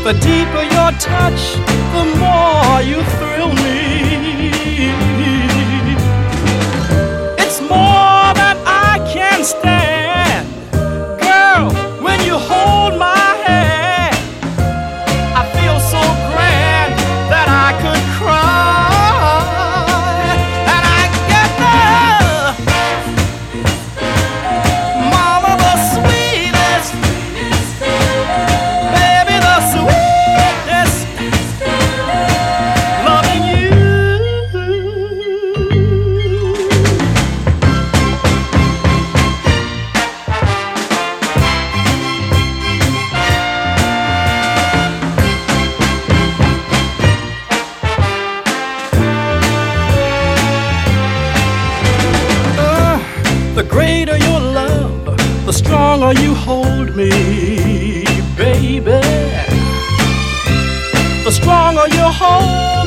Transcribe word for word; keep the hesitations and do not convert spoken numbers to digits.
The deeper your touch, the more you thrill me. It's more than I can stand. Girl, when you hold my hand, I feel so grand that I could cry. And I get the mama, the sweetest, baby, the sweetest, loving you. Uh, the greater your love, the stronger you hold me, baby. The stronger you hold